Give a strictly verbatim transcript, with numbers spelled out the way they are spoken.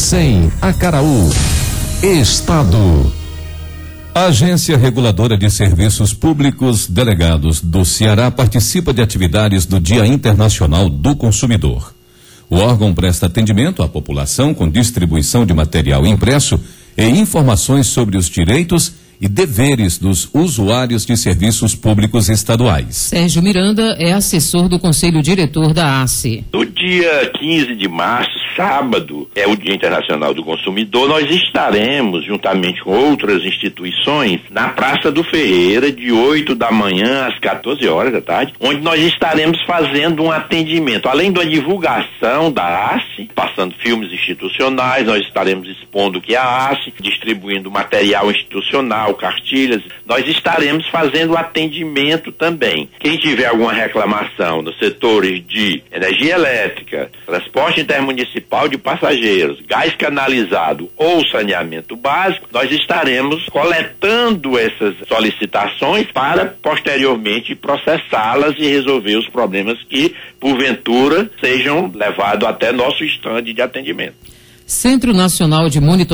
cem, Acaraú. Estado. A Agência Reguladora de Serviços Públicos Delegados do Ceará participa de atividades do Dia Internacional do Consumidor. O órgão presta atendimento à população com distribuição de material impresso e informações sobre os direitos e deveres dos usuários de serviços públicos estaduais. Sérgio Miranda é assessor do Conselho Diretor da A C E. No dia quinze de março, sábado, é o Dia Internacional do Consumidor, nós estaremos, juntamente com outras instituições, na Praça do Ferreira, de oito da manhã às quatorze horas da tarde, onde nós estaremos fazendo um atendimento, além da divulgação da A C E, passando filmes institucionais, nós estaremos expondo o que é a A C E, distribuindo material institucional, cartilhas, nós estaremos fazendo atendimento também. Quem tiver alguma reclamação nos setores de energia elétrica, transporte intermunicipal de passageiros, gás canalizado ou saneamento básico, nós estaremos coletando essas solicitações para posteriormente processá-las e resolver os problemas que, porventura, sejam levados até nosso estande de atendimento. Centro Nacional de Monitoramento